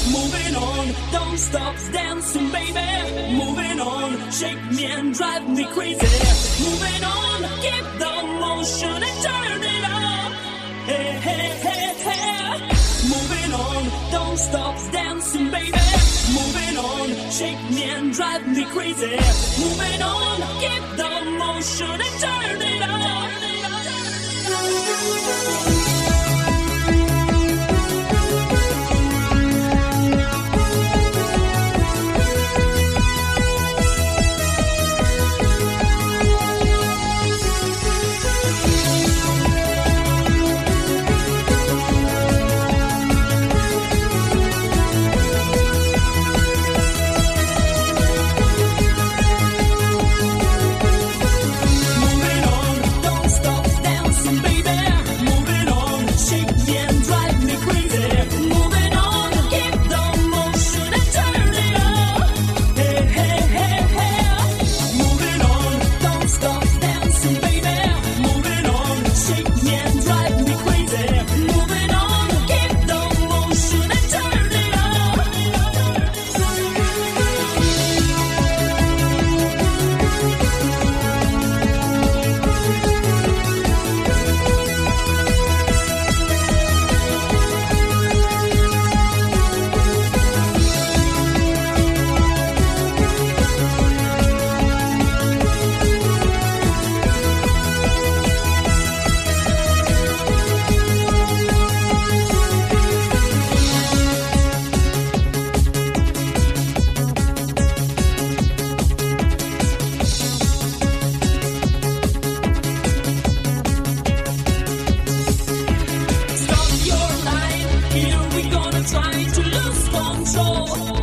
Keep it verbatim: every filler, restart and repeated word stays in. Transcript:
moving on, don't stop dancing, baby. Moving on, shake me and drive me crazy. Moving on, keep the motion and turn it up. Hey, hey, hey, hey. Moving on, don't stop dancing, baby. Moving on, shake me and drive me crazy. Moving on, keep the motion and turn it up. Here we gonna try to lose control.